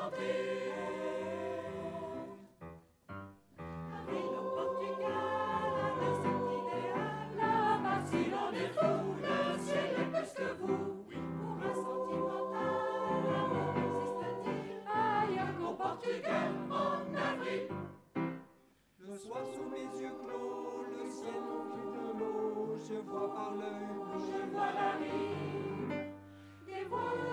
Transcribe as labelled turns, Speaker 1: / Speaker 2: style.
Speaker 1: chanter. Avril au Portugal, un cet idéal, là-bas si l'on est fou, le ciel est plus que vous. Pour un sentimental, l'amour existe-t-il ailleurs qu'au Portugal en avril?
Speaker 2: Le soir sous mes yeux clos, le ciel rempli de l'eau, je vois par l'œil bleu,
Speaker 1: Je vois la rive, des voiles